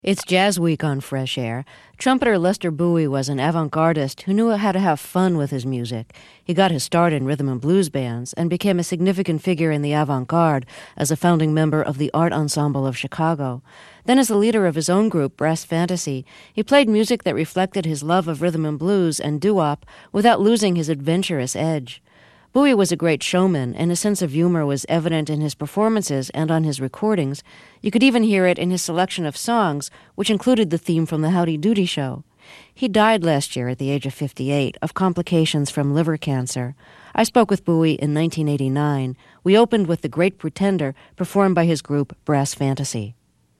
It's Jazz Week on Fresh Air. Trumpeter Lester Bowie was an avant-gardist who knew how to have fun with his music. He got his start in rhythm and blues bands and became a significant figure in the avant-garde as a founding member of the Art Ensemble of Chicago. Then as the leader of his own group, Brass Fantasy, he played music that reflected his love of rhythm and blues and doo-wop without losing his adventurous edge. Bowie was a great showman, and his sense of humor was evident in his performances and on his recordings. You could even hear it in his selection of songs, which included the theme from the Howdy Doody Show. He died last year at the age of 58 of complications from liver cancer. I spoke with Bowie in 1989. We opened with The Great Pretender, performed by his group Brass Fantasy.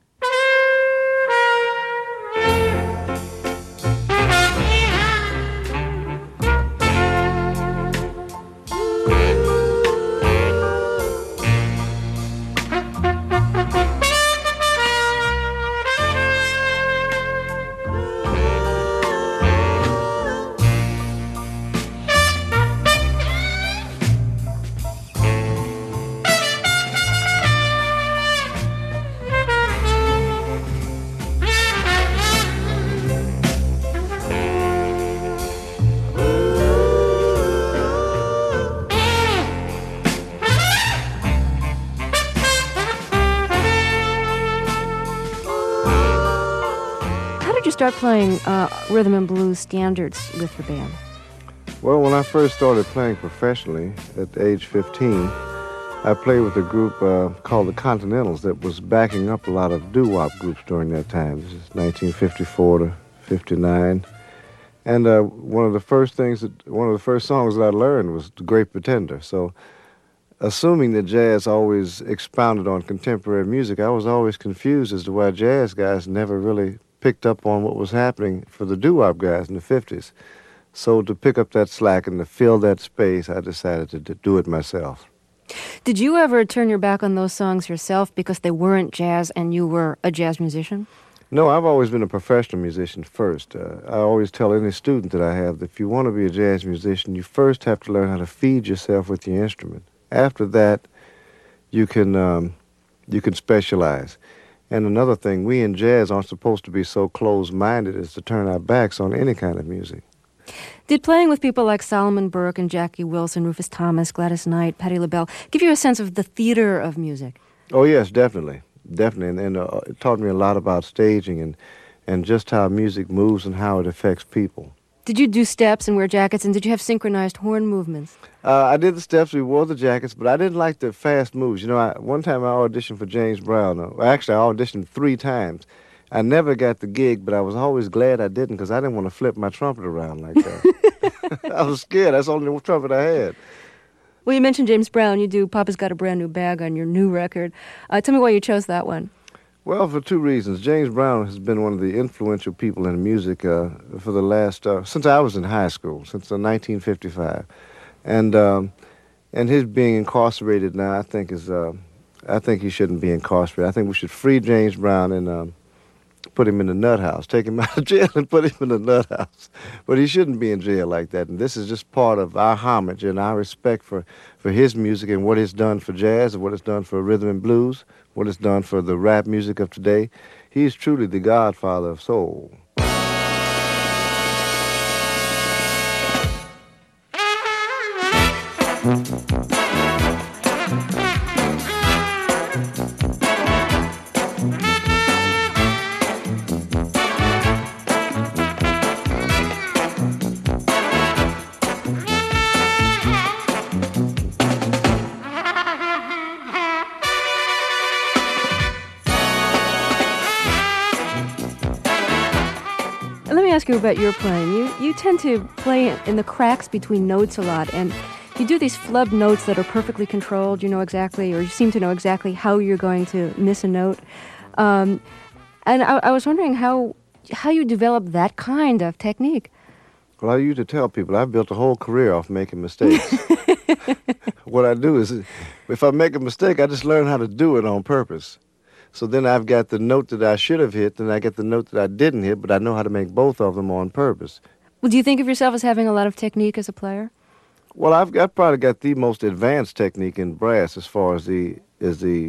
Start playing rhythm and blues standards with the band? Well, when I first started playing professionally at age 15, I played with a group called the Continentals that was backing up a lot of doo-wop groups during that time. This is 1954 to 59. And one of the first songs that I learned was The Great Pretender. So assuming that jazz always expounded on contemporary music, I was always confused as to why jazz guys never really picked up on what was happening for the doo-wop guys in the 50s. So to pick up that slack and to fill that space, I decided to do it myself. Did you ever turn your back on those songs yourself because they weren't jazz and you were a jazz musician? No, I've always been a professional musician first. I always tell any student that I have that if you want to be a jazz musician, you first have to learn how to feed yourself with the instrument. After that, you can specialize. And another thing, we in jazz aren't supposed to be so closed-minded as to turn our backs on any kind of music. Did playing with people like Solomon Burke and Jackie Wilson, Rufus Thomas, Gladys Knight, Patti LaBelle give you a sense of the theater of music? Oh, yes, definitely. Definitely. And it taught me a lot about staging and just how music moves and how it affects people. Did you do steps and wear jackets, and did you have synchronized horn movements? I did the steps, we wore the jackets, but I didn't like the fast moves. You know, one time I auditioned for James Brown. Actually, I auditioned 3 times. I never got the gig, but I was always glad I didn't because I didn't want to flip my trumpet around like that. I was scared. That's the only trumpet I had. Well, you mentioned James Brown. You do Papa's Got a Brand New Bag on your new record. Tell me why you chose that one. Well, for 2 reasons. James Brown has been one of the influential people in music for the last, since I was in high school, since 1955. And his being incarcerated now, I think he shouldn't be incarcerated. I think we should free James Brown and put him in the nut house, take him out of jail and put him in the nut house. But he shouldn't be in jail like that. And this is just part of our homage and our respect for his music and what it's done for jazz and what it's done for rhythm and blues, what it's done for the rap music of today. He's truly the godfather of soul. Let me ask you about your playing. You tend to play in the cracks between notes a lot, and you do these flub notes that are perfectly controlled. You know exactly, or you seem to know exactly how you're going to miss a note. And I was wondering how you develop that kind of technique. Well, I used to tell people I've built a whole career off making mistakes. What I do is, if I make a mistake, I just learn how to do it on purpose. So then I've got the note that I should have hit, and I get the note that I didn't hit, but I know how to make both of them on purpose. Well, do you think of yourself as having a lot of technique as a player? Well, I've probably got the most advanced technique in brass as far as the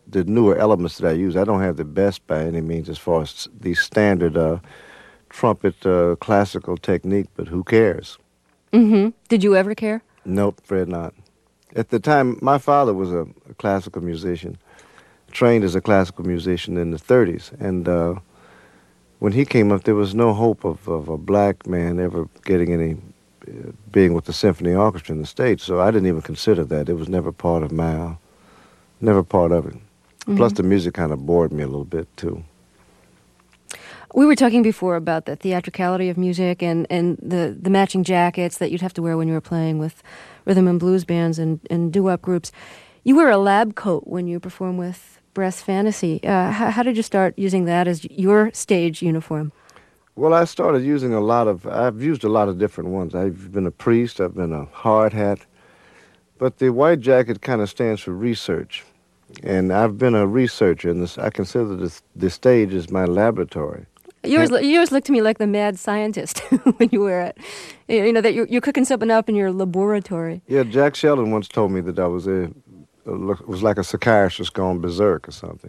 the newer elements that I use. I don't have the best by any means as far as the standard trumpet classical technique, but who cares? Mm-hmm. Did you ever care? Nope, Fred, not. At the time, my father was a classical musician, trained as a classical musician in the 30s, and when he came up, there was no hope of a black man ever getting any, being with the symphony orchestra in the States, so I didn't even consider that. It was never part of never part of it. Mm-hmm. Plus, the music kind of bored me a little bit, too. We were talking before about the theatricality of music and the matching jackets that you'd have to wear when you were playing with rhythm and blues bands and doo-wop groups. You wear a lab coat when you perform with Brass Fantasy. How did you start using that as your stage uniform? Well, I've used a lot of different ones. I've been a priest, I've been a hard hat, but the white jacket kind of stands for research. And I've been a researcher, and I consider the stage as my laboratory. You always look to me like the mad scientist when you wear it. You know, that you're cooking something up in your laboratory. Yeah, Jack Sheldon once told me that I was like a psychiatrist gone berserk or something.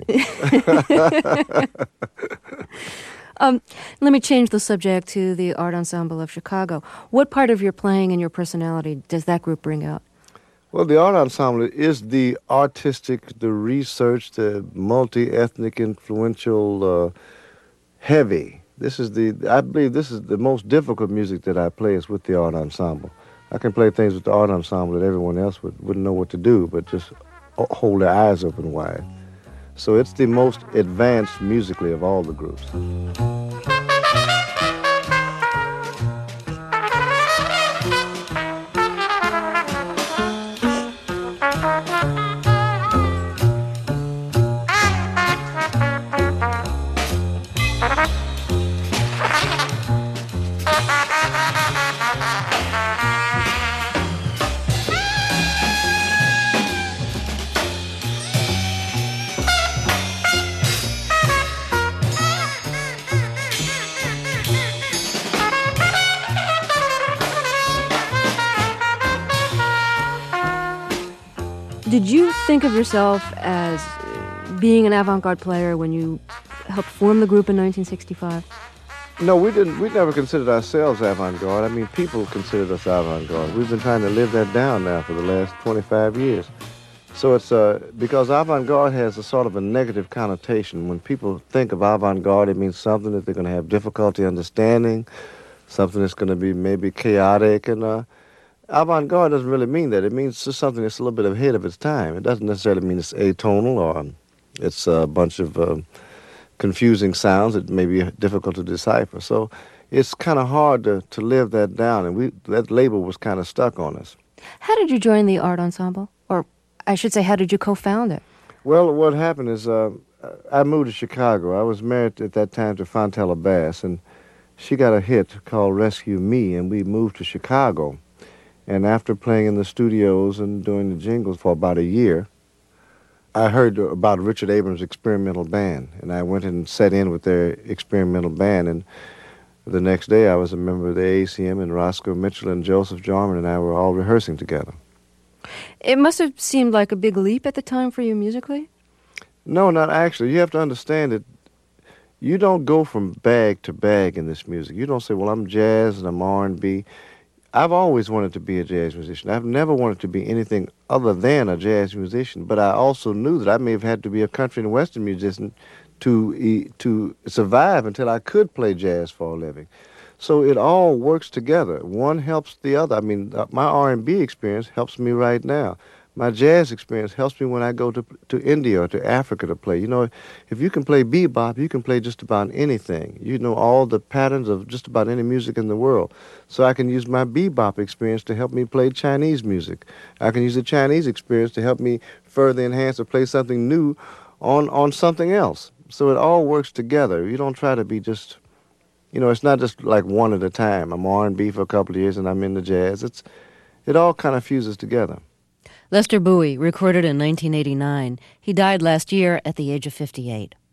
Let me change the subject to the Art Ensemble of Chicago. What part of your playing and your personality does that group bring out? Well, the Art Ensemble is the artistic, the research, the multi-ethnic, influential, heavy. I believe this is the most difficult music that I play is with the Art Ensemble. I can play things with the Art Ensemble that everyone else wouldn't know what to do, but just hold their eyes open wide. So it's the most advanced musically of all the groups. Did you think of yourself as being an avant-garde player when you helped form the group in 1965? No, we didn't. We never considered ourselves avant-garde. I mean, people considered us avant-garde. We've been trying to live that down now for the last 25 years. So it's because avant-garde has a sort of a negative connotation. When people think of avant-garde, it means something that they're going to have difficulty understanding, something that's going to be maybe chaotic, and avant-garde doesn't really mean that. It means just something that's a little bit ahead of its time. It doesn't necessarily mean it's atonal or it's a bunch of confusing sounds that may be difficult to decipher. So it's kind of hard to live that down, and that label was kind of stuck on us. How did you join the Art Ensemble? Or I should say, how did you co-found it? Well, what happened is I moved to Chicago. I was married at that time to Fontella Bass, and she got a hit called Rescue Me, and we moved to Chicago. And after playing in the studios and doing the jingles for about a year, I heard about Richard Abrams' experimental band, and I went and sat in with their experimental band, and the next day I was a member of the ACM, and Roscoe Mitchell and Joseph Jarman and I were all rehearsing together. It must have seemed like a big leap at the time for you musically? No, not actually. You have to understand that you don't go from bag to bag in this music. You don't say, well, I'm jazz and I'm R&B. I've always wanted to be a jazz musician. I've never wanted to be anything other than a jazz musician, but I also knew that I may have had to be a country and western musician to survive until I could play jazz for a living. So it all works together. One helps the other. I mean, my R&B experience helps me right now. My jazz experience helps me when I go to India or to Africa to play. You know, if you can play bebop, you can play just about anything. You know all the patterns of just about any music in the world. So I can use my bebop experience to help me play Chinese music. I can use the Chinese experience to help me further enhance or play something new on something else. So it all works together. You don't try to be just, you know, it's not just like one at a time. I'm R&B for a couple of years and I'm into jazz. It all kind of fuses together. Lester Bowie, recorded in 1989. He died last year at the age of 58.